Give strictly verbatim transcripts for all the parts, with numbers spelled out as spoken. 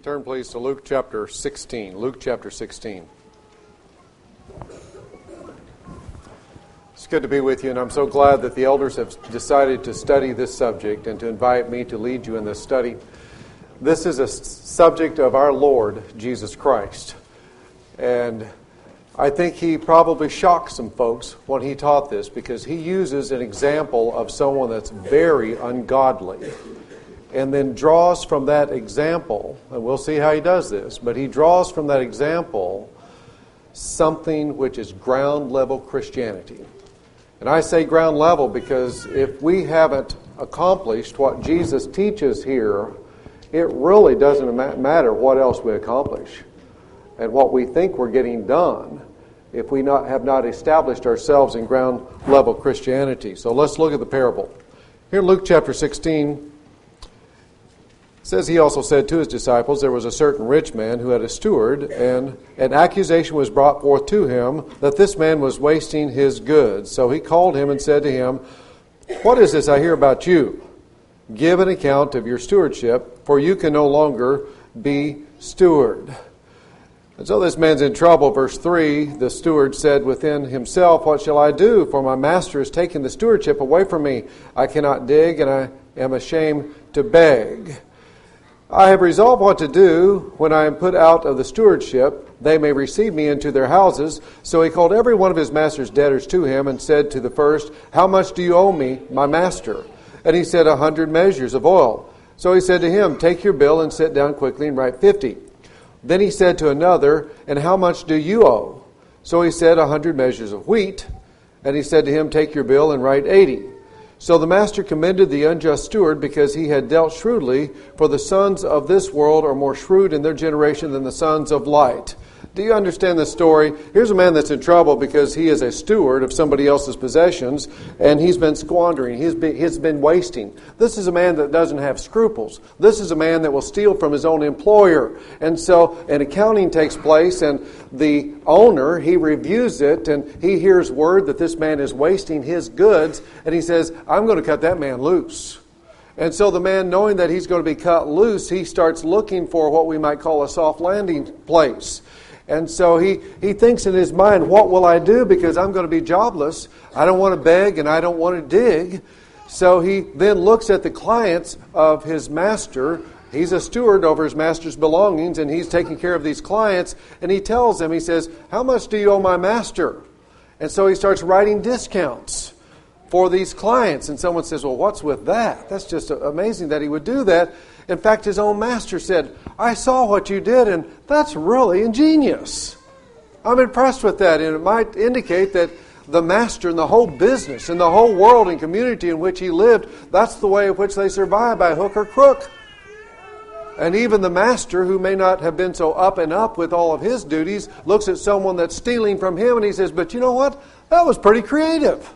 Turn, please, to Luke chapter sixteen. Luke chapter sixteen. It's good to be with you, and I'm so glad that the elders have decided to study this subject and to invite me to lead you in this study. This is a subject of our Lord Jesus Christ, and I think he probably shocked some folks when he taught this, because he uses an example of someone that's very ungodly, and then draws from that example, and we'll see how he does this, but he draws from that example something which is ground level Christianity. And I say ground level because if we haven't accomplished what Jesus teaches here, it really doesn't matter what else we accomplish and what we think we're getting done if we not have not established ourselves in ground level Christianity. So let's look at the parable. Here in Luke chapter sixteen, it says, he also said to his disciples, there was a certain rich man who had a steward, and an accusation was brought forth to him that this man was wasting his goods. So he called him and said to him, what is this I hear about you? Give an account of your stewardship, for you can no longer be steward. And so this man's in trouble. Verse three, the steward said within himself, what shall I do? For my master has taken the stewardship away from me. I cannot dig, and I am ashamed to beg. I have resolved what to do when I am put out of the stewardship. They may receive me into their houses. So he called every one of his master's debtors to him and said to the first, how much do you owe me, my master? And he said, a hundred measures of oil. So he said to him, take your bill and sit down quickly and write fifty. Then he said to another, and how much do you owe? So he said, a hundred measures of wheat. And he said to him, take your bill and write eighty. So the master commended the unjust steward because he had dealt shrewdly, for the sons of this world are more shrewd in their generation than the sons of light. Do you understand this story? Here's a man that's in trouble because he is a steward of somebody else's possessions, and he's been squandering. He's been, he's been wasting. This is a man that doesn't have scruples. This is a man that will steal from his own employer. And so an accounting takes place, and the owner, he reviews it, and he hears word that this man is wasting his goods, and he says, I'm going to cut that man loose. And so the man, knowing that he's going to be cut loose, he starts looking for what we might call a soft landing place. And so he, he thinks in his mind, what will I do? Because I'm going to be jobless. I don't want to beg and I don't want to dig. So he then looks at the clients of his master. He's a steward over his master's belongings, and he's taking care of these clients. And he tells them, he says, how much do you owe my master? And so he starts writing discounts for these clients. And someone says, well, what's with that? That's just amazing that he would do that. In fact, his own master said, I saw what you did, and that's really ingenious. I'm impressed with that, and it might indicate that the master and the whole business and the whole world and community in which he lived, that's the way in which they survive, by hook or crook. And even the master, who may not have been so up and up with all of his duties, looks at someone that's stealing from him, and he says, but you know what? That was pretty creative.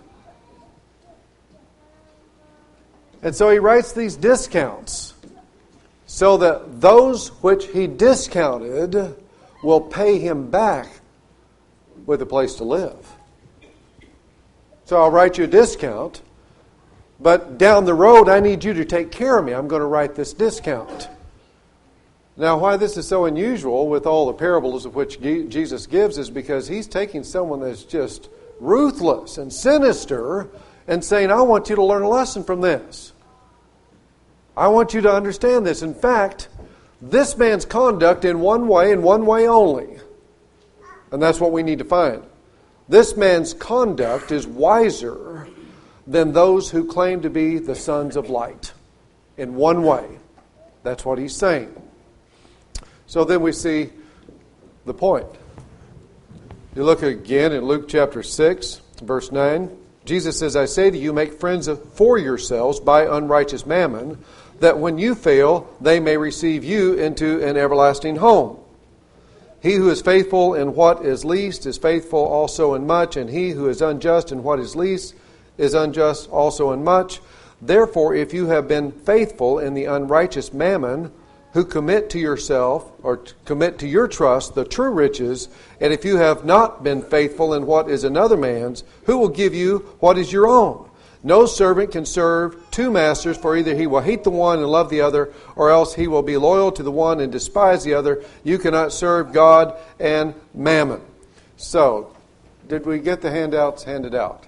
And so he writes these discounts, so that those which he discounted will pay him back with a place to live. So I'll write you a discount, but down the road I need you to take care of me. I'm going to write this discount. Now, why this is so unusual with all the parables of which Jesus gives is because he's taking someone that's just ruthless and sinister and saying, I want you to learn a lesson from this. I want you to understand this. In fact, this man's conduct in one way and one way only. And that's what we need to find. This man's conduct is wiser than those who claim to be the sons of light. In one way. That's what he's saying. So then we see the point. You look again in Luke chapter six, verse nine. Jesus says, I say to you, make friends for yourselves by unrighteous mammon, that when you fail, they may receive you into an everlasting home. He who is faithful in what is least is faithful also in much, and he who is unjust in what is least is unjust also in much. Therefore, if you have been faithful in the unrighteous mammon, who commit to yourself, or to commit to your trust, the true riches, and if you have not been faithful in what is another man's, who will give you what is your own? No servant can serve two masters, for either he will hate the one and love the other, or else he will be loyal to the one and despise the other. You cannot serve God and mammon. So, did we get the handouts handed out?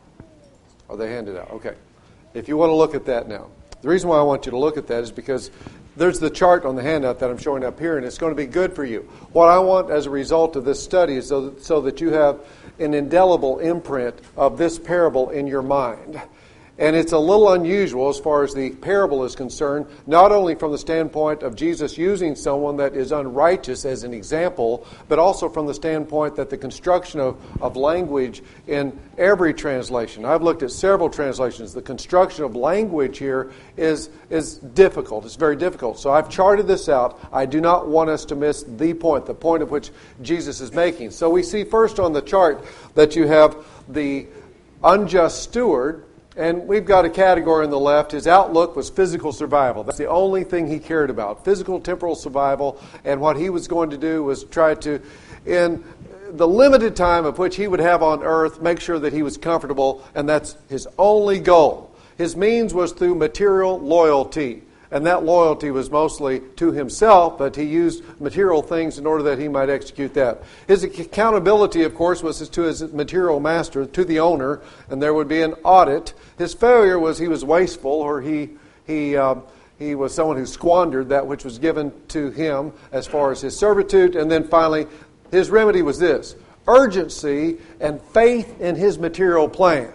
Are they handed out? Okay. If you want to look at that now. The reason why I want you to look at that is because there's the chart on the handout that I'm showing up here, and it's going to be good for you. What I want as a result of this study is so that, so that you have an indelible imprint of this parable in your mind. And it's a little unusual as far as the parable is concerned, not only from the standpoint of Jesus using someone that is unrighteous as an example, but also from the standpoint that the construction of, of language in every translation. I've looked at several translations. The construction of language here is, is difficult. It's very difficult. So I've charted this out. I do not want us to miss the point, the point of which Jesus is making. So we see first on the chart that you have the unjust steward. And we've got a category on the left. His outlook was physical survival. That's the only thing he cared about, physical, temporal survival. And what he was going to do was try to, in the limited time of which he would have on earth, make sure that he was comfortable. And that's his only goal. His means was through material loyalty. And that loyalty was mostly to himself, but he used material things in order that he might execute that. His accountability, of course, was to his material master, to the owner, and there would be an audit. His failure was he was wasteful, or he he uh, he was someone who squandered that which was given to him as far as his servitude. And then finally, his remedy was this: urgency and faith in his material plan.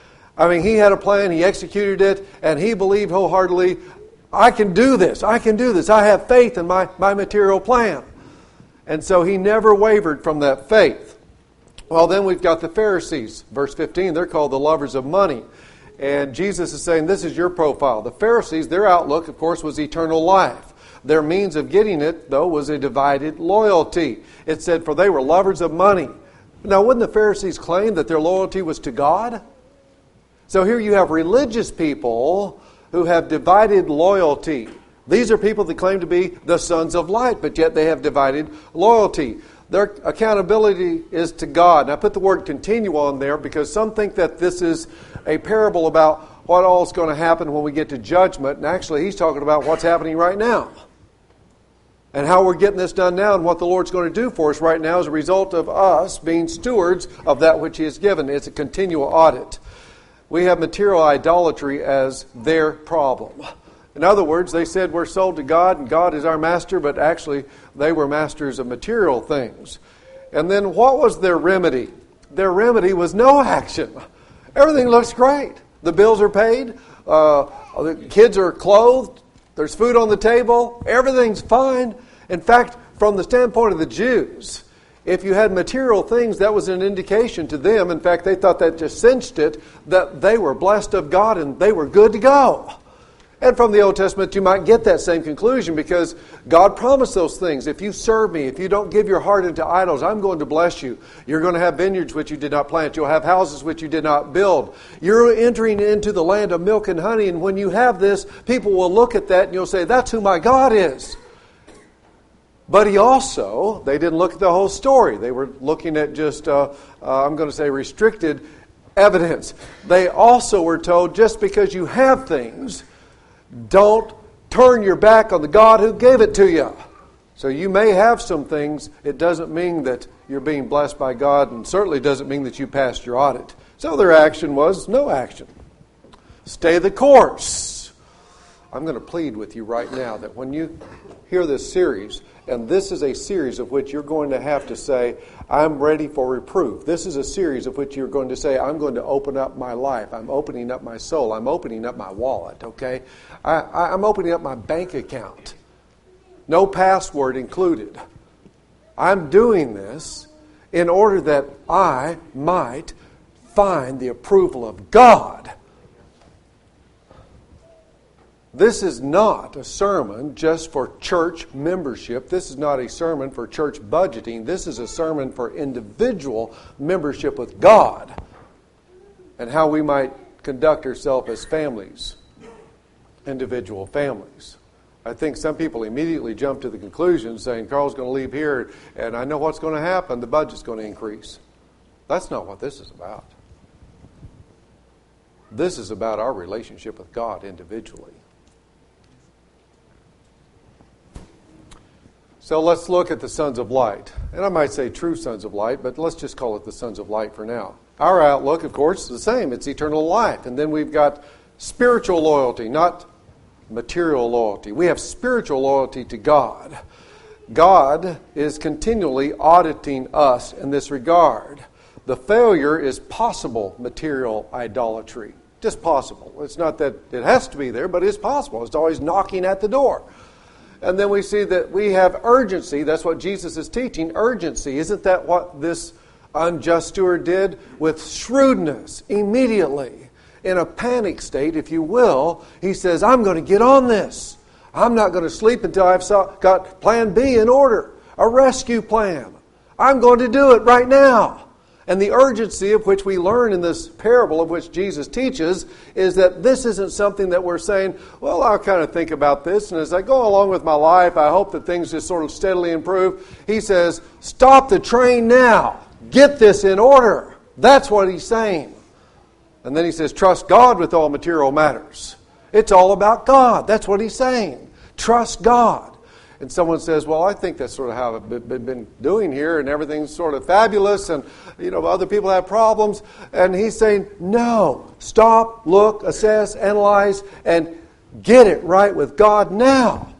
I mean, he had a plan, he executed it, and he believed wholeheartedly, I can do this. I can do this. I have faith in my, my material plan. And so he never wavered from that faith. Well, then we've got the Pharisees. Verse fifteen, they're called the lovers of money. And Jesus is saying, this is your profile. The Pharisees, their outlook, of course, was eternal life. Their means of getting it, though, was a divided loyalty. It said, for they were lovers of money. Now, wouldn't the Pharisees claim that their loyalty was to God? So here you have religious people who have divided loyalty. These are people that claim to be the sons of light, but yet they have divided loyalty. Their accountability is to God. And I put the word continue on there because some think that this is a parable about what all is going to happen when we get to judgment. And actually, he's talking about what's happening right now. And how we're getting this done now and what the Lord's going to do for us right now as a result of us being stewards of that which He has given. It's a continual audit. We have material idolatry as their problem. In other words, they said we're sold to God and God is our master, but actually they were masters of material things. And then what was their remedy? Their remedy was no action. Everything looks great. The bills are paid. Uh, the kids are clothed. There's food on the table. Everything's fine. In fact, from the standpoint of the Jews, if you had material things, that was an indication to them. In fact, they thought that just cinched it, that they were blessed of God and they were good to go. And from the Old Testament, you might get that same conclusion because God promised those things. If you serve me, if you don't give your heart into idols, I'm going to bless you. You're going to have vineyards which you did not plant. You'll have houses which you did not build. You're entering into the land of milk and honey. And when you have this, people will look at that and you'll say, that's who my God is. But he also, they didn't look at the whole story. They were looking at just, uh, uh, I'm going to say, restricted evidence. They also were told, just because you have things, don't turn your back on the God who gave it to you. So you may have some things. It doesn't mean that you're being blessed by God, and certainly doesn't mean that you passed your audit. So their action was no action. Stay the course. I'm going to plead with you right now that when you hear this series, and this is a series of which you're going to have to say, I'm ready for reproof. This is a series of which you're going to say, I'm going to open up my life. I'm opening up my soul. I'm opening up my wallet, okay? I, I'm opening up my bank account. No password included. I'm doing this in order that I might find the approval of God. This is not a sermon just for church membership. This is not a sermon for church budgeting. This is a sermon for individual membership with God and how we might conduct ourselves as families, individual families. I think some people immediately jump to the conclusion saying, Carl's going to leave here and I know what's going to happen. The budget's going to increase. That's not what this is about. This is about our relationship with God individually. So let's look at the sons of light. And I might say true sons of light, but let's just call it the sons of light for now. Our outlook, of course, is the same. It's eternal life. And then we've got spiritual loyalty, not material loyalty. We have spiritual loyalty to God. God is continually auditing us in this regard. The failure is possible material idolatry. Just possible. It's not that it has to be there, but it's possible. It's always knocking at the door. And then we see that we have urgency. That's what Jesus is teaching, urgency. Isn't that what this unjust steward did? With shrewdness, immediately, in a panic state, if you will, he says, I'm going to get on this. I'm not going to sleep until I've got plan B in order, a rescue plan. I'm going to do it right now. And the urgency of which we learn in this parable of which Jesus teaches is that this isn't something that we're saying, well, I'll kind of think about this, and as I go along with my life, I hope that things just sort of steadily improve. He says, stop the train now. Get this in order. That's what he's saying. And then he says, trust God with all material matters. It's all about God. That's what he's saying. Trust God. And someone says, well, I think that's sort of how I've been doing here, and everything's sort of fabulous, and you know, other people have problems. And he's saying, no, stop, look, assess, analyze, and get it right with God now.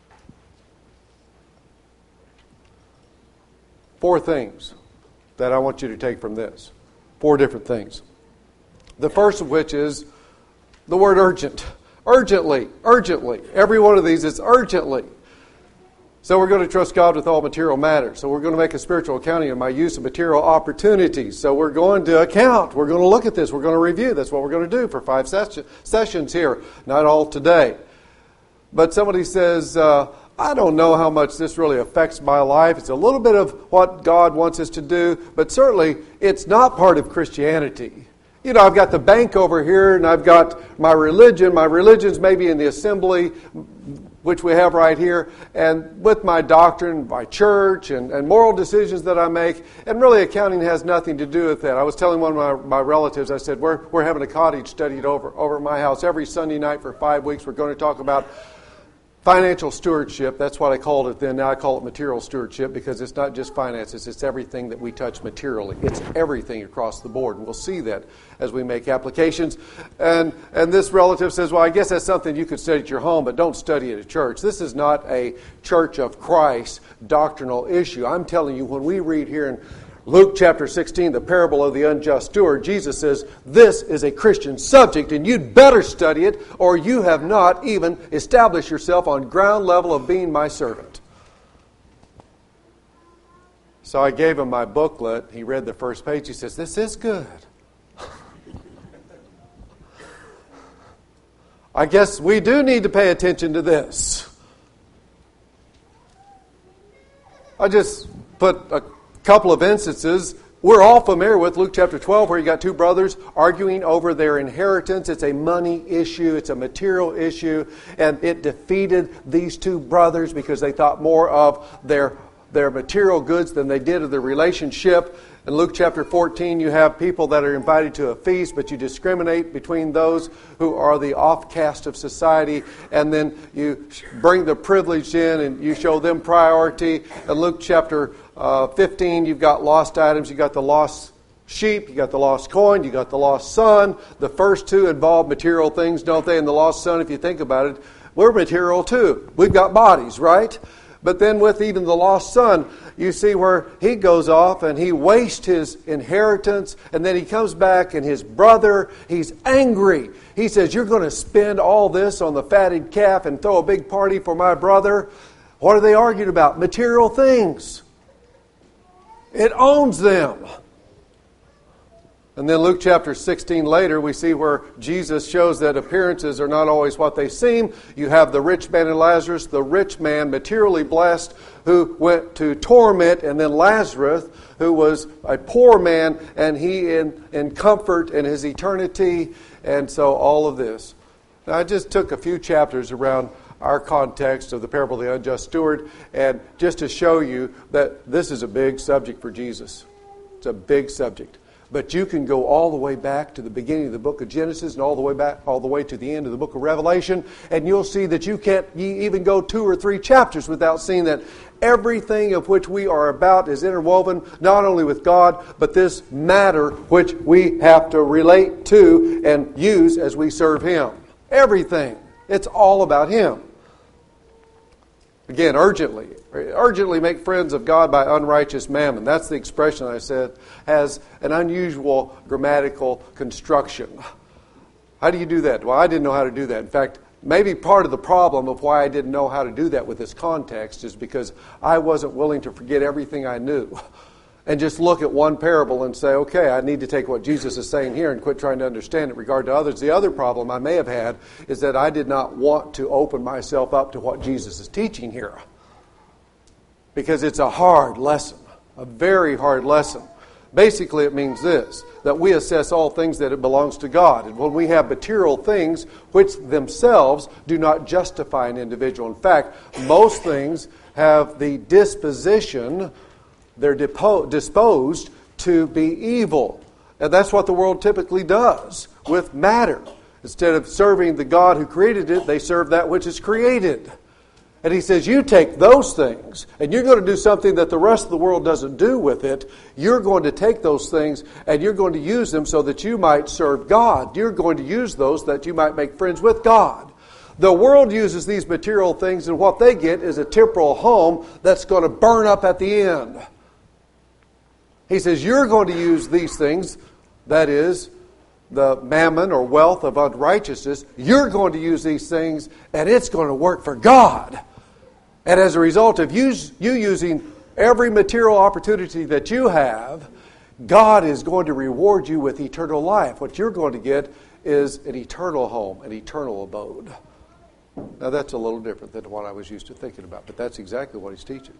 Four things that I want you to take from this. Four different things. The first of which is the word urgent. Urgently, urgently. Every one of these is urgently. So we're going to trust God with all material matters. So we're going to make a spiritual accounting of my use of material opportunities. So we're going to account. We're going to look at this. We're going to review. That's what we're going to do for five ses- sessions here. Not all today. But somebody says, uh, I don't know how much this really affects my life. It's a little bit of what God wants us to do. But certainly it's not part of Christianity. You know, I've got the bank over here, and I've got my religion. My religion's maybe in the assembly, which we have right here, and with my doctrine, my church, and, and moral decisions that I make. And really, accounting has nothing to do with that. I was telling one of my, my relatives, I said, we're, we're having a cottage studied over, over at my house every Sunday night for five weeks. We're going to talk about financial stewardship. That's what I called it then. Now I call it material stewardship, because it's not just finances. It's everything that we touch materially. It's everything across the board. And we'll see that as we make applications. And and this relative says, well, I guess that's something you could study at your home, but don't study at a church. This is not a Church of Christ doctrinal issue. I'm telling you, when we read here in Luke chapter sixteen, the parable of the unjust steward, Jesus says, this is a Christian subject, and you'd better study it, or you have not even established yourself on ground level of being my servant. So I gave him my booklet. He read the first page. He says, this is good. I guess we do need to pay attention to this. I just put a couple of instances. We're all familiar with Luke chapter twelve, where you got two brothers arguing over their inheritance. It's a money issue. It's a material issue. And it defeated these two brothers because they thought more of their, their material goods than they did of their relationship. In Luke chapter fourteen, you have people that are invited to a feast, but you discriminate between those who are the offcast of society, and then you bring the privileged in and you show them priority. In Luke chapter uh, fifteen, you've got lost items. You've got the lost sheep, you got the lost coin, you got the lost son. The first two involve material things, don't they? And the lost son, if you think about it, we're material too. We've got bodies, right? But then with even the lost son, you see where he goes off and he wastes his inheritance, and then he comes back and his brother, he's angry. He says, you're going to spend all this on the fatted calf and throw a big party for my brother? What are they arguing about? Material things. It owns them. And then Luke chapter sixteen later, we see where Jesus shows that appearances are not always what they seem. You have the rich man and Lazarus, the rich man, materially blessed, who went to torment, and then Lazarus, who was a poor man, and he in, in comfort in his eternity. And so all of this. Now, I just took a few chapters around our context of the parable of the unjust steward, and just to show you that this is a big subject for Jesus. It's a big subject. But you can go all the way back to the beginning of the book of Genesis and all the way back, all the way to the end of the book of Revelation, and you'll see that you can't even go two or three chapters without seeing that everything of which we are about is interwoven not only with God, but this matter which we have to relate to and use as we serve Him. Everything. It's all about Him. Again, urgently. Urgently make friends of God by unrighteous mammon. That's the expression I said has an unusual grammatical construction. How do you do that? Well, I didn't know how to do that. In fact, maybe part of the problem of why I didn't know how to do that with this context is because I wasn't willing to forget everything I knew and just look at one parable and say, okay, I need to take what Jesus is saying here and quit trying to understand it in regard to others. The other problem I may have had is that I did not want to open myself up to what Jesus is teaching here, because it's a hard lesson, a very hard lesson. Basically, it means this, that we assess all things that it belongs to God. And when we have material things which themselves do not justify an individual. In fact, most things have the disposition, they're depo- disposed to be evil. And that's what the world typically does with matter. Instead of serving the God who created it, they serve that which is created. And he says, you take those things, and you're going to do something that the rest of the world doesn't do with it. You're going to take those things, and you're going to use them so that you might serve God. You're going to use those that you might make friends with God. The world uses these material things, and what they get is a temporal home that's going to burn up at the end. He says, you're going to use these things, that is, the mammon or wealth of unrighteousness. You're going to use these things, and it's going to work for God. And as a result of you, you using every material opportunity that you have, God is going to reward you with eternal life. What you're going to get is an eternal home, an eternal abode. Now that's a little different than what I was used to thinking about, but that's exactly what he's teaching.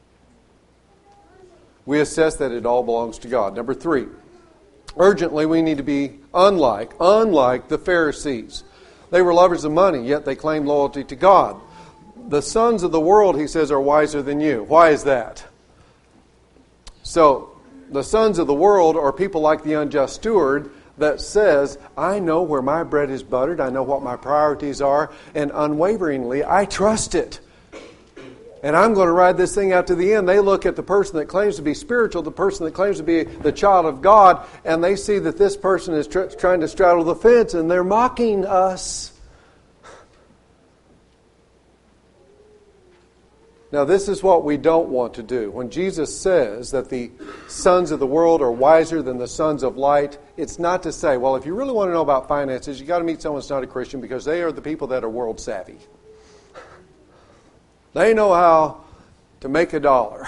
We assess that it all belongs to God. Number three, urgently we need to be unlike, unlike the Pharisees. They were lovers of money, yet they claimed loyalty to God. The sons of the world, he says, are wiser than you. Why is that? So, the sons of the world are people like the unjust steward that says, I know where my bread is buttered, I know what my priorities are, and unwaveringly, I trust it. And I'm going to ride this thing out to the end. They look at the person that claims to be spiritual, the person that claims to be the child of God, and they see that this person is tr- trying to straddle the fence, and they're mocking us. Now, this is what we don't want to do. When Jesus says that the sons of the world are wiser than the sons of light, it's not to say, well, if you really want to know about finances, you've got to meet someone that's not a Christian, because they are the people that are world savvy. They know how to make a dollar.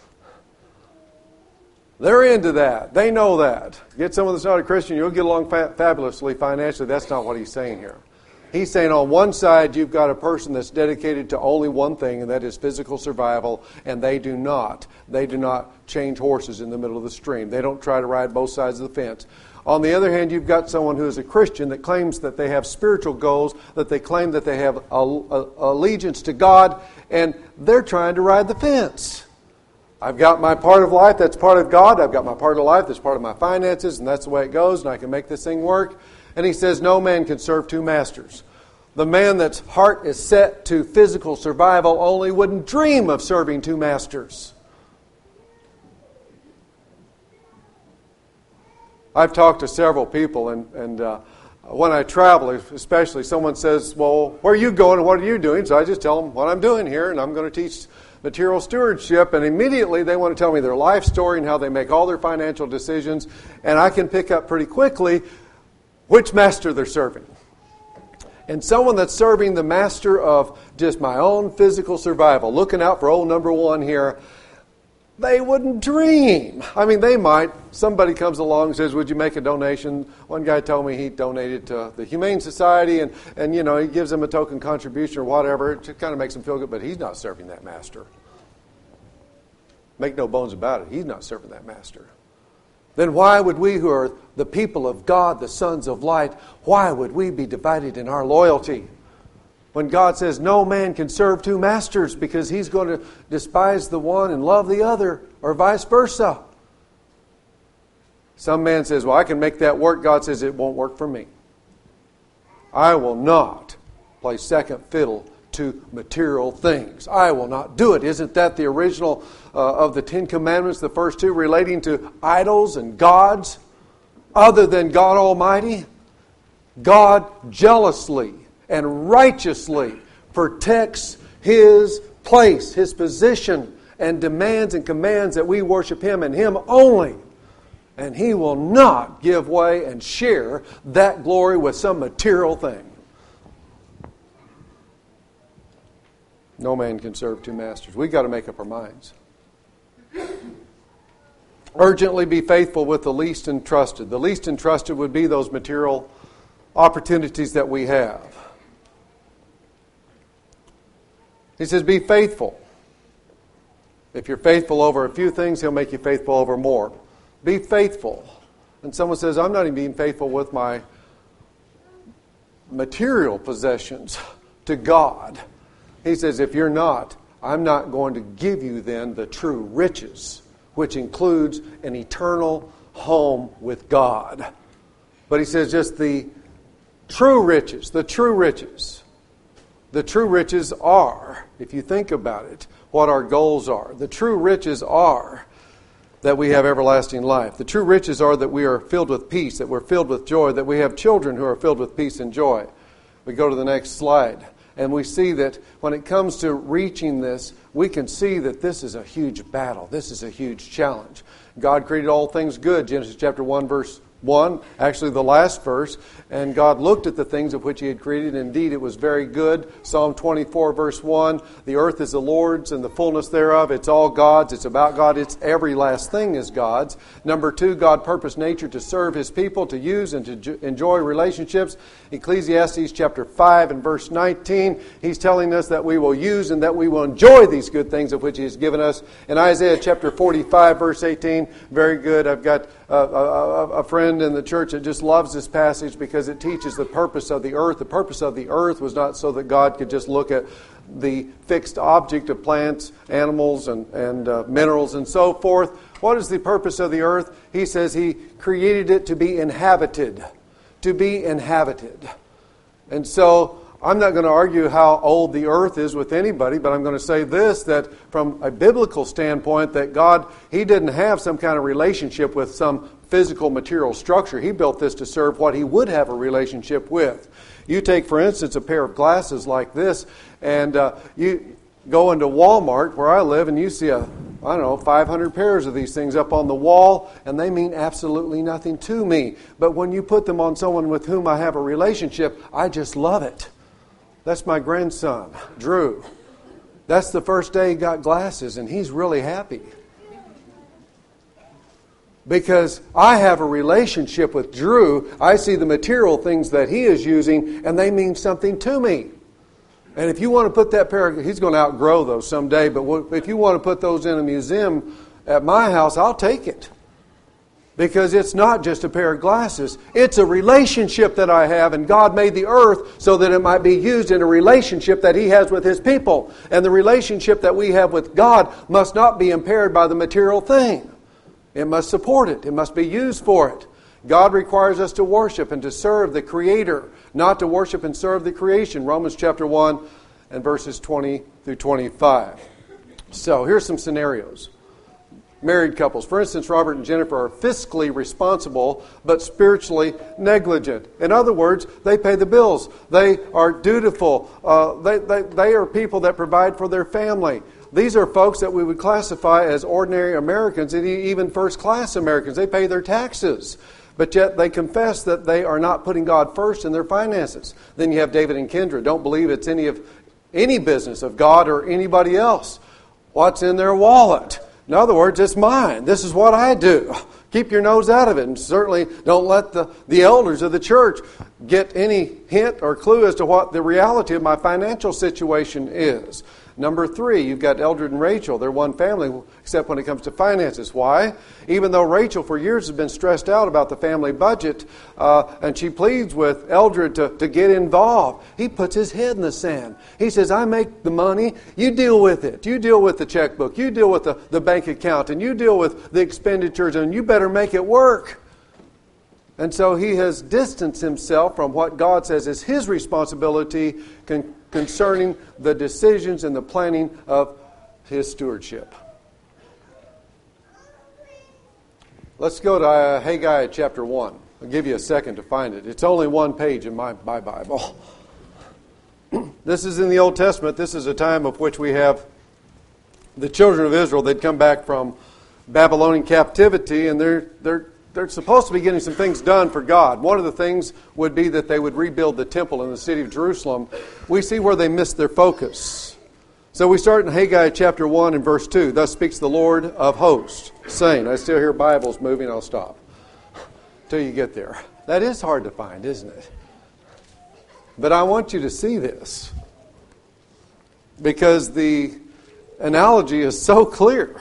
They're into that. They know that. Get someone that's not a Christian, you'll get along fa- fabulously financially. That's not what he's saying here. He's saying on one side you've got a person that's dedicated to only one thing, and that is physical survival, and they do not. They do not change horses in the middle of the stream. They don't try to ride both sides of the fence. On the other hand, you've got someone who is a Christian that claims that they have spiritual goals, that they claim that they have a, a, allegiance to God, and they're trying to ride the fence. I've got my part of life that's part of God. I've got my part of life that's part of my finances, and that's the way it goes, and I can make this thing work. And he says, no man can serve two masters. The man that's heart is set to physical survival only wouldn't dream of serving two masters. I've talked to several people, and, and uh, when I travel, especially, someone says, well, where are you going and what are you doing? So I just tell them what I'm doing here, and I'm going to teach material stewardship, and immediately they want to tell me their life story and how they make all their financial decisions, and I can pick up pretty quickly which master they're serving. And someone that's serving the master of just my own physical survival, looking out for old number one here, they wouldn't dream. I mean, they might. Somebody comes along and says, would you make a donation? One guy told me he donated to the Humane Society, and, and you know, he gives them a token contribution or whatever. It just kind of makes him feel good, but he's not serving that master. Make no bones about it. He's not serving that master. Then why would we who are the people of God, the sons of light, why would we be divided in our loyalty? When God says no man can serve two masters, because he's going to despise the one and love the other, or vice versa. Some man says, well, I can make that work. God says it won't work for me. I will not play second fiddle to material things. I will not do it. Isn't that the original uh, of the Ten Commandments, the first two relating to idols and gods other than God Almighty? God jealously and righteously protects His place, His position, and demands and commands that we worship Him and Him only. And He will not give way and share that glory with some material thing. No man can serve two masters. We've got to make up our minds. Urgently be faithful with the least entrusted. The least entrusted would be those material opportunities that we have. He says, be faithful. If you're faithful over a few things, He'll make you faithful over more. Be faithful. And someone says, I'm not even being faithful with my material possessions to God. He says, if you're not, I'm not going to give you then the true riches, which includes an eternal home with God. But he says just the true riches, the true riches. The true riches are, if you think about it, what our goals are. The true riches are that we have everlasting life. The true riches are that we are filled with peace, that we're filled with joy, that we have children who are filled with peace and joy. We go to the next slide, and we see that when it comes to reaching this, we can see that this is a huge battle. This is a huge challenge. God created all things good, Genesis chapter one, verse one, actually the last verse, and God looked at the things of which He had created. Indeed, it was very good. Psalm twenty-four, verse one, the earth is the Lord's and the fullness thereof. It's all God's. It's about God. It's every last thing is God's. Number two, God purposed nature to serve His people, to use and to enjoy relationships. Ecclesiastes chapter five and verse nineteen, He's telling us that we will use and that we will enjoy these good things of which He has given us. In Isaiah chapter forty-five, verse eighteen, very good. I've got a, a, a friend in the church that just loves this passage because it teaches the purpose of the earth. The purpose of the earth was not so that God could just look at the fixed object of plants, animals, and, and uh, minerals and so forth. What is the purpose of the earth? He says He created it to be inhabited. To be inhabited. And so I'm not going to argue how old the earth is with anybody, but I'm going to say this, that from a biblical standpoint, that God, He didn't have some kind of relationship with some physical material structure. He built this to serve what He would have a relationship with. You take, for instance, a pair of glasses like this, and uh, you go into Walmart, where I live, and you see a, I don't know, five hundred pairs of these things up on the wall, and they mean absolutely nothing to me. But when you put them on someone with whom I have a relationship, I just love it. That's my grandson, Drew. That's the first day he got glasses, and he's really happy. Because I have a relationship with Drew, I see the material things that he is using, and they mean something to me. And if you want to put that pair of, he's going to outgrow those someday, but if you want to put those in a museum at my house, I'll take it. Because it's not just a pair of glasses. It's a relationship that I have, and God made the earth so that it might be used in a relationship that He has with His people. And the relationship that we have with God must not be impaired by the material thing. It must support it. It must be used for it. God requires us to worship and to serve the Creator, not to worship and serve the creation. Romans chapter one and verses twenty through twenty-five. So here's some scenarios. Married couples. For instance, Robert and Jennifer are fiscally responsible but spiritually negligent. In other words, they pay the bills. They are dutiful. Uh, they, they, they are people that provide for their family. These are folks that we would classify as ordinary Americans and even first-class Americans. They pay their taxes. But yet they confess that they are not putting God first in their finances. Then you have David and Kendra. Don't believe it's any of any business of God or anybody else. What's in their wallet? In other words, it's mine. This is what I do. Keep your nose out of it. And certainly don't let the, the elders of the church get any hint or clue as to what the reality of my financial situation is. Number three, you've got Eldred and Rachel. They're one family, except when it comes to finances. Why? Even though Rachel for years has been stressed out about the family budget, uh, and she pleads with Eldred to, to get involved, he puts his head in the sand. He says, I make the money, you deal with it. You deal with the checkbook, you deal with the, the bank account, and you deal with the expenditures, and you better make it work. And so he has distanced himself from what God says is his responsibility con- concerning the decisions and the planning of his stewardship. Let's go to uh, Haggai chapter one. I'll give you a second to find it. It's only one page in my, my Bible. This is in the Old Testament. This is a time of which we have the children of Israel. They'd come back from Babylonian captivity, and they're they're they're supposed to be getting some things done for God. One of the things would be that they would rebuild the temple in the city of Jerusalem. We see where they missed their focus. So we start in Haggai chapter one and verse two. Thus speaks the Lord of hosts, saying, I still hear Bibles moving, I'll stop till you get there. That is hard to find, isn't it? But I want you to see this, because the analogy is so clear.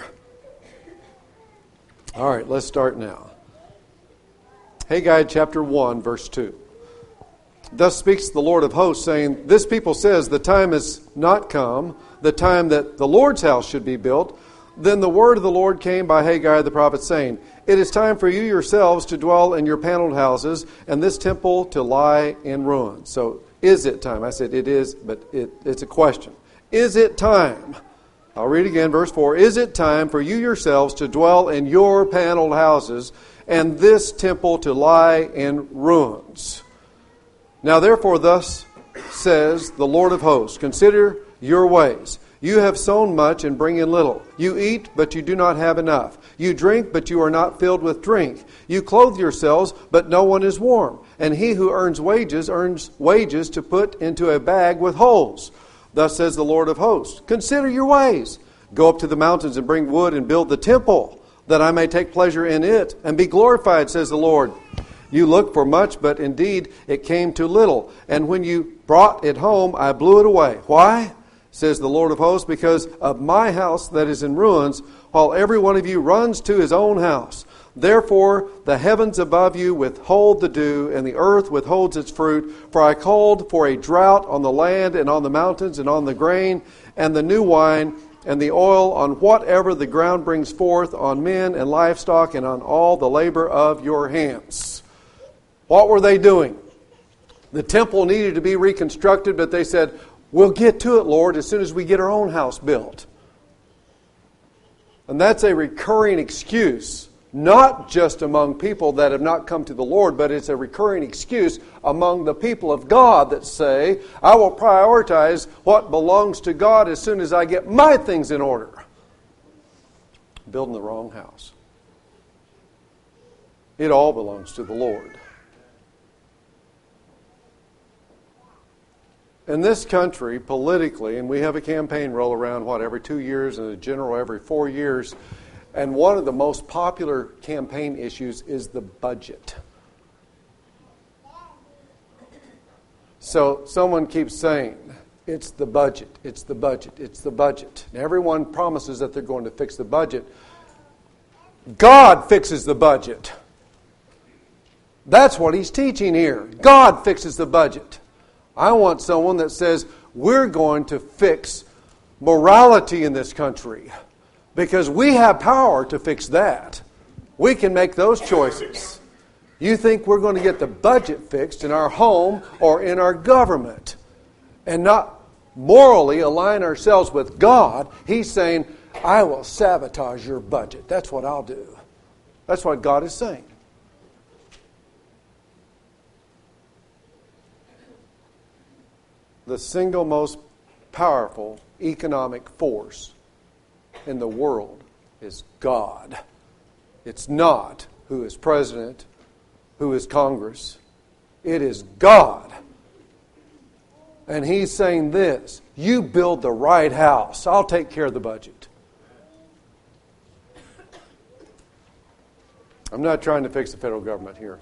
All right, let's start now. Haggai chapter one, verse two. Thus speaks the Lord of hosts, saying, This people says, the time is not come, the time that the Lord's house should be built. Then the word of the Lord came by Haggai the prophet, saying, It is time for you yourselves to dwell in your paneled houses, and this temple to lie in ruins. So, is it time? I said it is, but it, it's a question. Is it time? I'll read again, verse four. Is it time for you yourselves to dwell in your paneled houses, and this temple to lie in ruins? Now therefore thus says the Lord of hosts, consider your ways. You have sown much and bring in little. You eat, but you do not have enough. You drink, but you are not filled with drink. You clothe yourselves, but no one is warm. And he who earns wages, earns wages to put into a bag with holes. Thus says the Lord of hosts, consider your ways. Go up to the mountains and bring wood and build the temple, that I may take pleasure in it and be glorified, says the Lord. You looked for much, but indeed it came to little. And when you brought it home, I blew it away. Why? Says the Lord of hosts, because of my house that is in ruins, while every one of you runs to his own house. Therefore the heavens above you withhold the dew, and the earth withholds its fruit. For I called for a drought on the land and on the mountains and on the grain and the new wine and the oil, on whatever the ground brings forth, on men and livestock and on all the labor of your hands. What were they doing? The temple needed to be reconstructed, but they said, we'll get to it, Lord, as soon as we get our own house built. And that's a recurring excuse, not just among people that have not come to the Lord, but it's a recurring excuse among the people of God that say, I will prioritize what belongs to God as soon as I get my things in order. Building the wrong house. It all belongs to the Lord. In this country, politically, and we have a campaign roll around, what, every two years, and a general every four years, and one of the most popular campaign issues is the budget. So someone keeps saying, it's the budget, it's the budget, it's the budget. And everyone promises that they're going to fix the budget. God fixes the budget. That's what he's teaching here. God fixes the budget. I want someone that says, we're going to fix morality in this country, because we have power to fix that. We can make those choices. You think we're going to get the budget fixed in our home or in our government and not morally align ourselves with God? He's saying, I will sabotage your budget. That's what I'll do. That's what God is saying. The single most powerful economic force in the world is God. It's not who is president, who is Congress. It is God. And he's saying this, you build the right house, I'll take care of the budget. I'm not trying to fix the federal government here.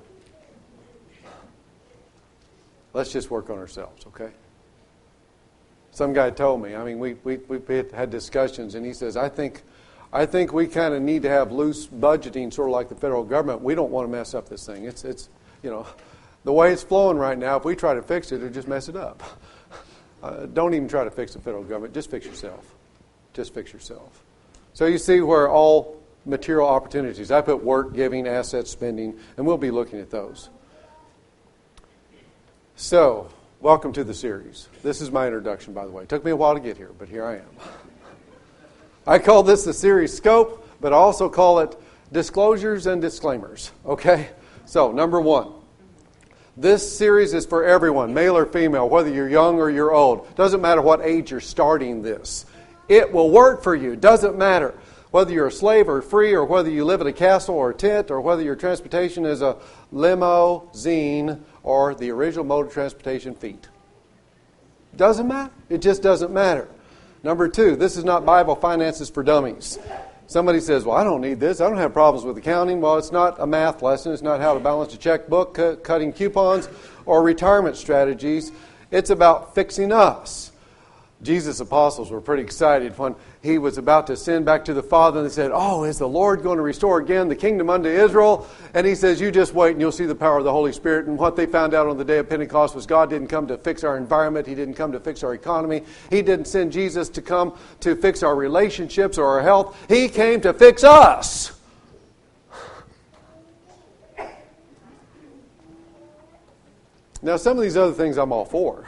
Let's just work on ourselves, okay? Some guy told me, I mean, we we we had discussions, and he says, I think I think we kind of need to have loose budgeting, sort of like the federal government. We don't want to mess up this thing. It's, it's you know, the way it's flowing right now, if we try to fix it, it'll just mess it up. Uh, don't even try to fix the federal government. Just fix yourself. Just fix yourself. So you see where all material opportunities. I put work, giving, assets, spending, and we'll be looking at those. So, welcome to the series. This is my introduction, by the way. It took me a while to get here, but here I am. I call this the series Scope, but I also call it Disclosures and Disclaimers. Okay? So, number one. This series is for everyone, male or female, whether you're young or you're old. Doesn't matter what age you're starting this. It will work for you. Doesn't matter whether you're a slave or free, or whether you live in a castle or a tent, or whether your transportation is a limousine or the original mode of transportation, feet. Doesn't matter. It just doesn't matter. Number two, this is not Bible Finances for Dummies. Somebody says, well, I don't need this. I don't have problems with accounting. Well, it's not a math lesson. It's not how to balance a checkbook, cu- cutting coupons, or retirement strategies. It's about fixing us. Jesus' apostles were pretty excited when he was about to ascend back to the Father, and they said, oh, is the Lord going to restore again the kingdom unto Israel? And he says, you just wait and you'll see the power of the Holy Spirit. And what they found out on the day of Pentecost was God didn't come to fix our environment. He didn't come to fix our economy. He didn't send Jesus to come to fix our relationships or our health. He came to fix us. Now, some of these other things I'm all for.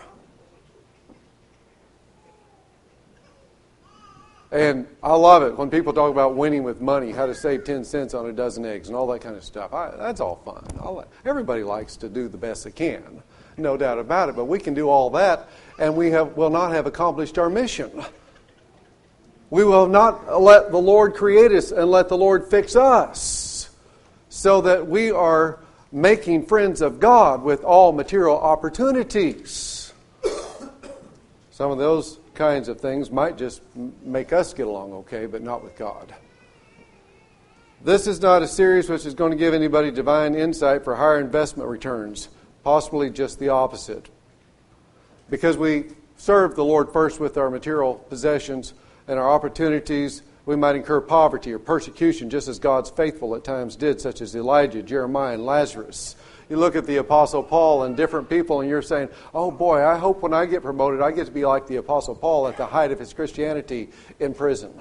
And I love it when people talk about winning with money, how to save ten cents on a dozen eggs and all that kind of stuff. I, that's all fun. I'll, everybody likes to do the best they can, no doubt about it. But we can do all that, and we have, will not have accomplished our mission. We will not let the Lord create us and let the Lord fix us, so that we are making friends of God with all material opportunities. Some of those kinds of things might just make us get along okay, but not with God. This is not a series which is going to give anybody divine insight for higher investment returns. Possibly just the opposite. Because we serve the Lord first with our material possessions and our opportunities, we might incur poverty or persecution just as God's faithful at times did, such as Elijah, Jeremiah, and Lazarus. You look at the Apostle Paul and different people, and you're saying, oh boy, I hope when I get promoted, I get to be like the Apostle Paul at the height of his Christianity in prison.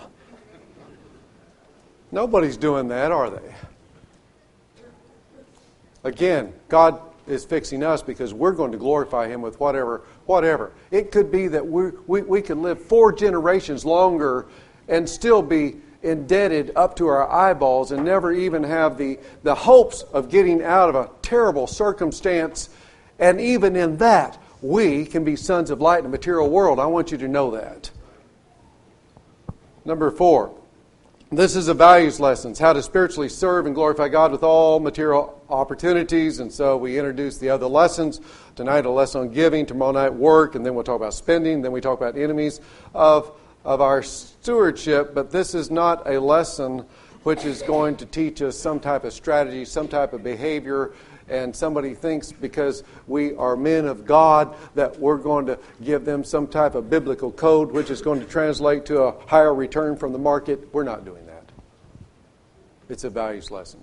Nobody's doing that, are they? Again, God is fixing us because we're going to glorify Him with whatever. whatever. It could be that we we, we could live four generations longer and still be indebted up to our eyeballs and never even have the, the hopes of getting out of a terrible circumstance. And even in that, we can be sons of light in a material world. I want you to know that. Number four, this is a values lesson, how to spiritually serve and glorify God with all material opportunities. And so we introduce the other lessons. Tonight a lesson on giving, tomorrow night work, and then we'll talk about spending, then we talk about enemies of of our stewardship, but this is not a lesson which is going to teach us some type of strategy, some type of behavior, and somebody thinks because we are men of God that we're going to give them some type of biblical code which is going to translate to a higher return from the market. We're not doing that. It's a values lesson.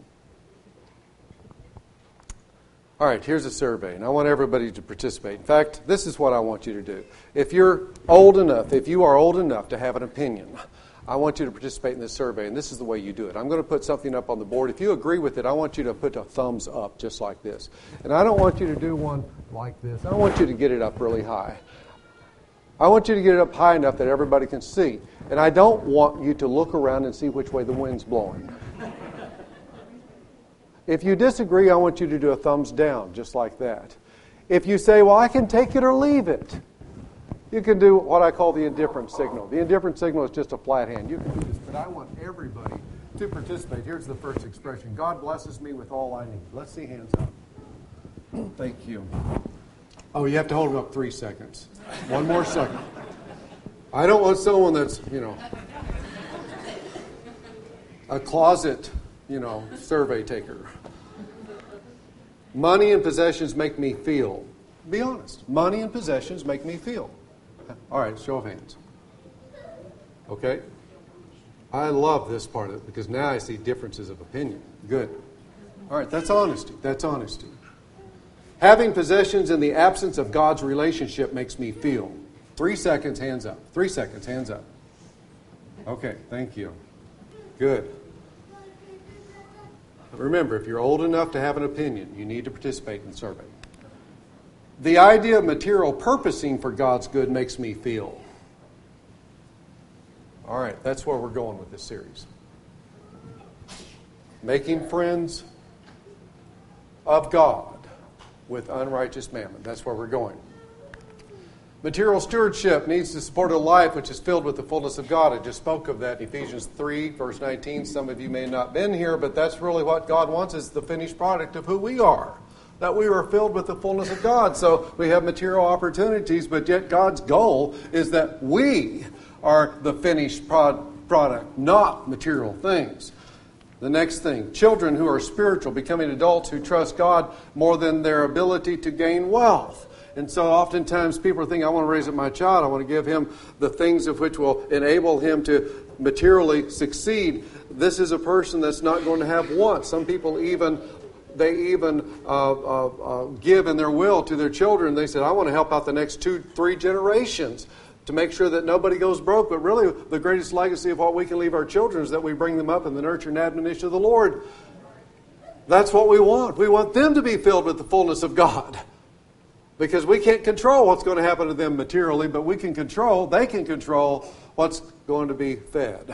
All right, here's a survey, and I want everybody to participate. In fact, this is what I want you to do. If you're old enough, if you are old enough to have an opinion, I want you to participate in this survey, and this is the way you do it. I'm going to put something up on the board. If you agree with it, I want you to put a thumbs up just like this. And I don't want you to do one like this. I want you to get it up really high. I want you to get it up high enough that everybody can see. And I don't want you to look around and see which way the wind's blowing. If you disagree, I want you to do a thumbs down, just like that. If you say, well, I can take it or leave it, you can do what I call the indifferent signal. The indifferent signal is just a flat hand. You can do this, but I want everybody to participate. Here's the first expression. God blesses me with all I need. Let's see hands up. Thank you. Oh, you have to hold them up three seconds. One more second. I don't want someone that's, you know, a closet, you know, survey taker. Money and possessions make me feel. Be honest. Money and possessions make me feel. All right, show of hands. Okay? I love this part of it because now I see differences of opinion. Good. All right, that's honesty. That's honesty. Having possessions in the absence of God's relationship makes me feel. Three seconds, hands up. Three seconds, hands up. Okay, thank you. Good. Remember, if you're old enough to have an opinion, you need to participate in serving. The idea of material purposing for God's good makes me feel. All right, that's where we're going with this series. Making friends of God with unrighteous mammon. That's where we're going. Material stewardship needs to support a life which is filled with the fullness of God. I just spoke of that in Ephesians three, verse nineteen. Some of you may not have been here, but that's really what God wants, is the finished product of who we are. That we are filled with the fullness of God. So we have material opportunities, but yet God's goal is that we are the finished product, not material things. The next thing, children who are spiritual, becoming adults who trust God more than their ability to gain wealth. And so oftentimes people think, I want to raise up my child. I want to give him the things of which will enable him to materially succeed. This is a person that's not going to have want. Some people even, they even uh, uh, uh, give in their will to their children. They said, I want to help out the next two, three generations to make sure that nobody goes broke. But really, the greatest legacy of what we can leave our children is that we bring them up in the nurture and admonition of the Lord. That's what we want. We want them to be filled with the fullness of God. Because we can't control what's going to happen to them materially, but we can control, they can control what's going to be fed.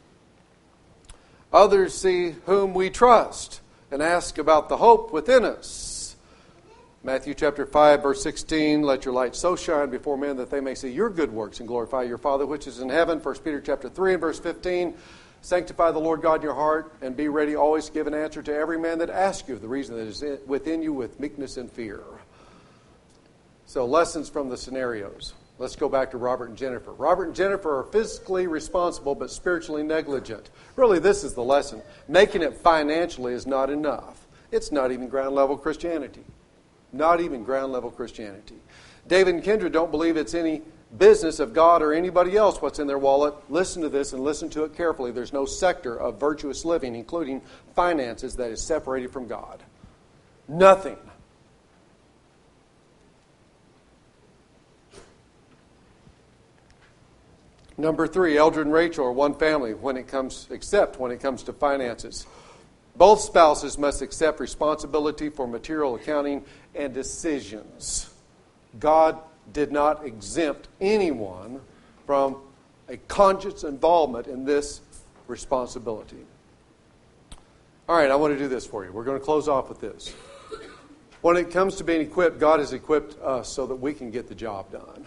Others see whom we trust and ask about the hope within us. Matthew chapter five, verse sixteen, let your light so shine before men that they may see your good works and glorify your Father which is in heaven. First Peter chapter three and verse fifteen, sanctify the Lord God in your heart and be ready always to give an answer to every man that asks you the reason that is within you with meekness and fear. So lessons from the scenarios. Let's go back to Robert and Jennifer. Robert and Jennifer are physically responsible but spiritually negligent. Really, this is the lesson. Making it financially is not enough. It's not even ground level Christianity. Not even ground level Christianity. David and Kendra don't believe it's any business of God or anybody else what's in their wallet. Listen to this and listen to it carefully. There's no sector of virtuous living, including finances, that is separated from God. Nothing. Number three, Eldred and Rachel are one family when it comes, except when it comes to finances. Both spouses must accept responsibility for material accounting and decisions. God did not exempt anyone from a conscious involvement in this responsibility. All right, I want to do this for you. We're going to close off with this. When it comes to being equipped, God has equipped us so that we can get the job done.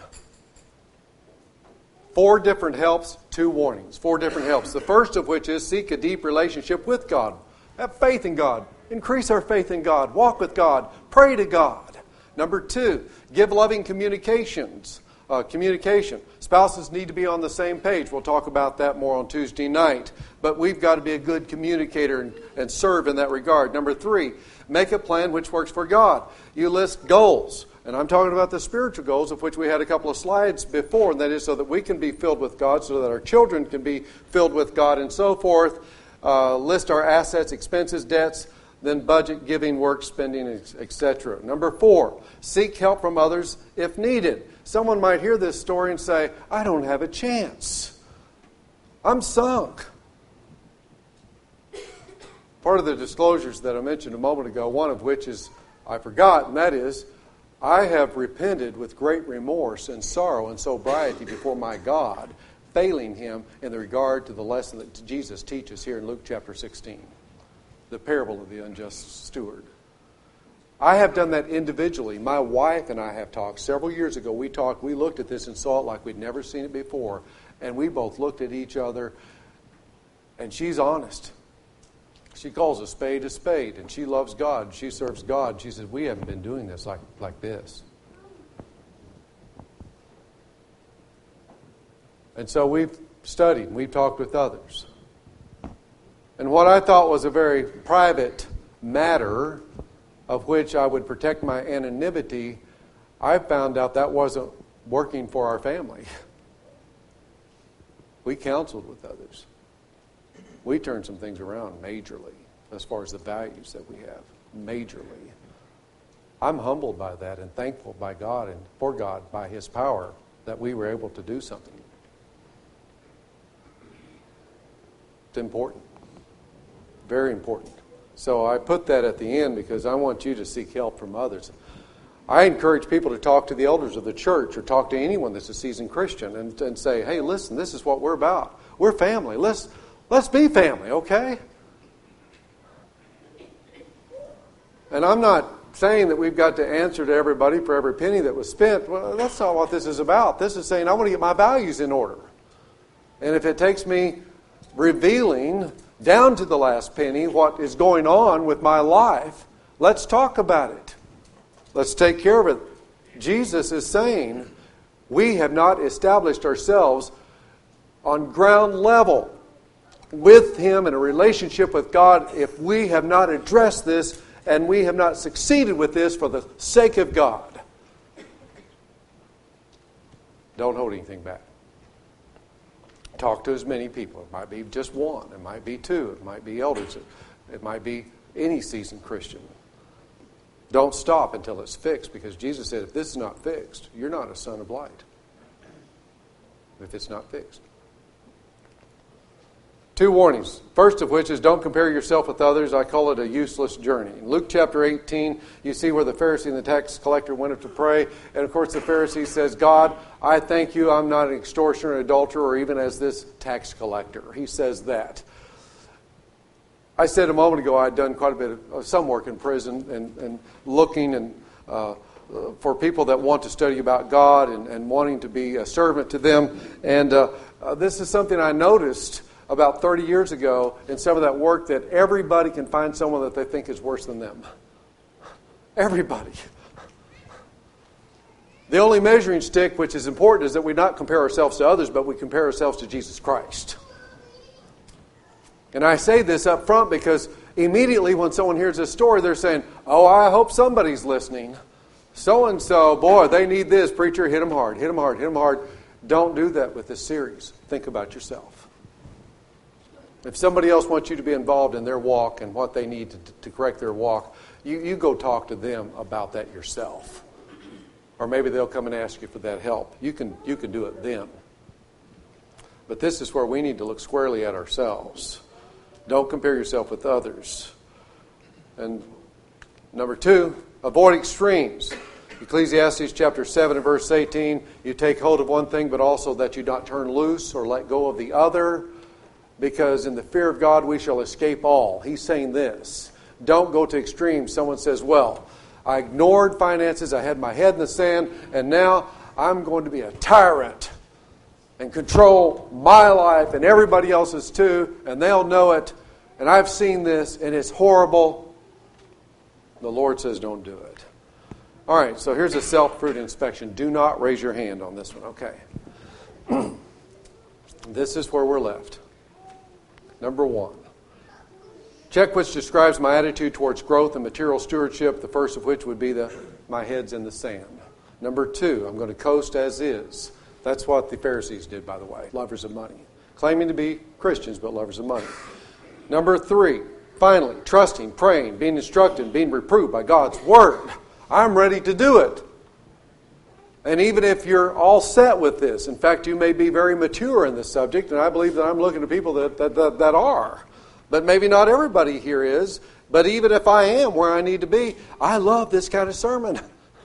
Four different helps, two warnings. Four different helps. The first of which is seek a deep relationship with God. Have faith in God. Increase our faith in God. Walk with God. Pray to God. Number two, give loving communications. Uh, communication. Spouses need to be on the same page. We'll talk about that more on Tuesday night. But we've got to be a good communicator and, and serve in that regard. Number three, make a plan which works for God. You list goals. And I'm talking about the spiritual goals, of which we had a couple of slides before, and that is so that we can be filled with God, so that our children can be filled with God, and so forth. Uh, list our assets, expenses, debts, then budget, giving, work, spending, et cetera. Number four, seek help from others if needed. Someone might hear this story and say, I don't have a chance. I'm sunk. Part of the disclosures that I mentioned a moment ago, one of which is I forgot, and that is, I have repented with great remorse and sorrow and sobriety before my God, failing Him in the regard to the lesson that Jesus teaches here in Luke chapter sixteen, the parable of the unjust steward. I have done that individually. My wife and I have talked. Several years ago, we talked, we looked at this and saw it like we'd never seen it before, and we both looked at each other, and she's honest. She calls a spade a spade, and she loves God. She serves God. She says, we haven't been doing this like, like this. And so we've studied, and we've talked with others. And what I thought was a very private matter, of which I would protect my anonymity, I found out that wasn't working for our family. We counseled with others. We turned some things around majorly as far as the values that we have, majorly. I'm humbled by that and thankful by God and for God by His power that we were able to do something. It's important. Very important. So I put that at the end because I want you to seek help from others. I encourage people to talk to the elders of the church or talk to anyone that's a seasoned Christian and, and say, hey, listen, this is what we're about. We're family. Let's, let's be family, okay? And I'm not saying that we've got to answer to everybody for every penny that was spent. Well, that's not what this is about. This is saying I want to get my values in order. And if it takes me revealing down to the last penny what is going on with my life, let's talk about it. Let's take care of it. Jesus is saying we have not established ourselves on ground level with Him in a relationship with God if we have not addressed this and we have not succeeded with this for the sake of God. Don't hold anything back. Talk to as many people. It might be just one. It might be two. It might be elders. It might be any seasoned Christian. Don't stop until it's fixed, because Jesus said if this is not fixed, you're not a son of light. If it's not fixed. Two warnings. First of which is don't compare yourself with others. I call it a useless journey. In Luke chapter eighteen, you see where the Pharisee and the tax collector went up to pray. And of course the Pharisee says, God, I thank you I'm not an extortioner, an adulterer, or even as this tax collector. He says that. I said a moment ago I'd done quite a bit of some work in prison and, and looking and uh, for people that want to study about God and, and wanting to be a servant to them. And uh, uh, this is something I noticed about thirty years ago in some of that work, that everybody can find someone that they think is worse than them. Everybody. The only measuring stick which is important is that we not compare ourselves to others, but we compare ourselves to Jesus Christ. And I say this up front because immediately when someone hears this story, they're saying, oh, I hope somebody's listening. So-and-so, boy, they need this. Preacher, hit them hard, hit them hard, hit them hard. Don't do that with this series. Think about yourself. If somebody else wants you to be involved in their walk and what they need to, to correct their walk, you, you go talk to them about that yourself. Or maybe they'll come and ask you for that help. You can, you can do it then. But this is where we need to look squarely at ourselves. Don't compare yourself with others. And number two, avoid extremes. Ecclesiastes chapter seven and verse eighteen, you take hold of one thing, but also that you not turn loose or let go of the other. Because in the fear of God we shall escape all. He's saying this. Don't go to extremes. Someone says, well, I ignored finances, I had my head in the sand, and now I'm going to be a tyrant and control my life and everybody else's too, and they'll know it, and I've seen this, and it's horrible. The Lord says don't do it. All right, so here's a self-fruit inspection. Do not raise your hand on this one. Okay. This is where we're left. Number one, check which describes my attitude towards growth and material stewardship, the first of which would be the my head's in the sand. Number two, I'm going to coast as is. That's what the Pharisees did, by the way, lovers of money. Claiming to be Christians, but lovers of money. Number three, finally, trusting, praying, being instructed, being reproved by God's Word. I'm ready to do it. And even if you're all set with this, in fact, you may be very mature in this subject, and I believe that I'm looking to people that, that, that, that are. But maybe not everybody here is. But even if I am where I need to be, I love this kind of sermon.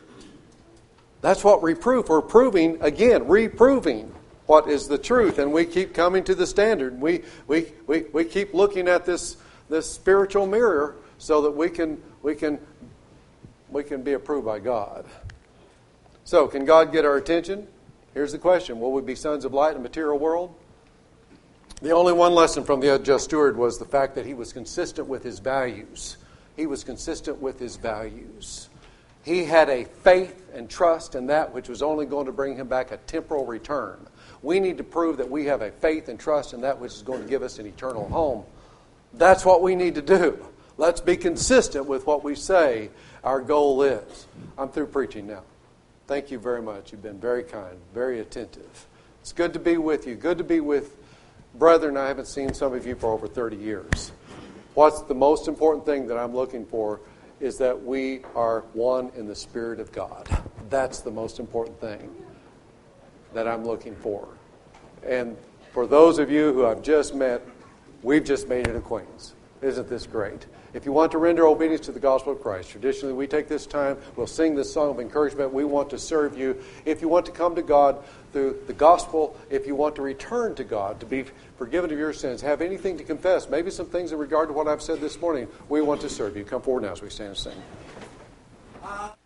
That's what reproof. We're proving, again, reproving what is the truth. And we keep coming to the standard. We we, we, we keep looking at this, this spiritual mirror so that we can we can we can be approved by God. So, can God get our attention? Here's the question. Will we be sons of light in a material world? The only one lesson from the unjust steward was the fact that he was consistent with his values. He was consistent with his values. He had a faith and trust in that which was only going to bring him back a temporal return. We need to prove that we have a faith and trust in that which is going to give us an eternal home. That's what we need to do. Let's be consistent with what we say our goal is. I'm through preaching now. Thank you very much. You've been very kind, very attentive. It's good to be with you. Good to be with brethren. I haven't seen some of you for over thirty years. What's the most important thing that I'm looking for is that we are one in the Spirit of God. That's the most important thing that I'm looking for. And for those of you who I've just met, we've just made an acquaintance. Isn't this great? If you want to render obedience to the gospel of Christ, traditionally we take this time, we'll sing this song of encouragement. We want to serve you. If you want to come to God through the gospel, if you want to return to God, to be forgiven of your sins, have anything to confess, maybe some things in regard to what I've said this morning, we want to serve you. Come forward now as we stand and sing.